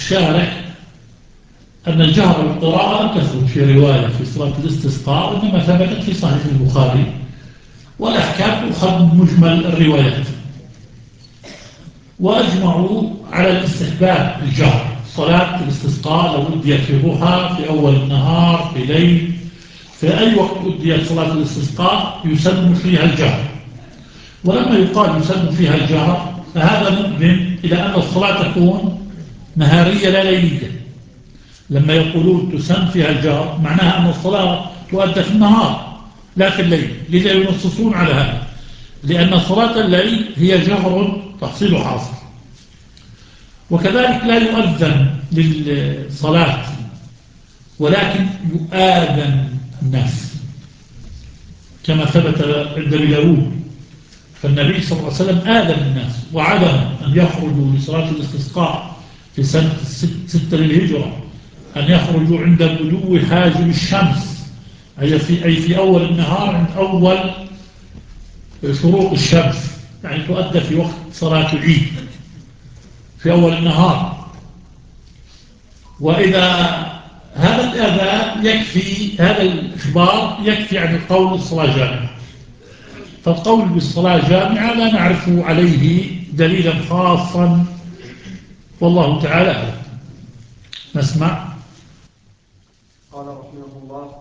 الشارح أن الجهر بالقراءة تثبت في رواية في صلاة الاستسقاء، وإنما ثبتت في صحيح البخاري، والأحكام تؤخذ من مجمل الروايات. وأجمعوا على الاستحباب الجهر. صلاة الاستسقاء لو أديت في ضحى، في أول النهار، في ليل، في أي وقت أديت صلاة الاستسقاء يسن فيها الجهر. ولما يقال يسن فيها الجهر فهذا مؤذن إلى أن الصلاة تكون نهارية لا ليلية. لما يقولون تسن فيها الجهر معناها أن الصلاة تؤدى في النهار لا في الليل، لذا ينصصون على هذا، لأن صلاة الليل هي جهر تحصيل حاصل. وكذلك لا يؤذن للصلاة ولكن يؤذن الناس كما ثبت عند أبي داود. فالنبي صلى الله عليه وسلم آذن الناس وعدم أن يخرجوا لصلاة الاستسقاء في سنة 6 للهجرة، أن يخرجوا عند بدو حاجب الشمس، أي في أول النهار، عند أول شروق الشمس، يعني تؤدى في وقت صلاة العيد في أول النهار. وإذا هذا الآذان يكفي، هذا الإخبار يكفي عن القول بالصلاة جامعة. فالقول بالصلاة جامعة لا نعرف عليه دليلا خاصا، والله تعالى نسمع. قال رحمه الله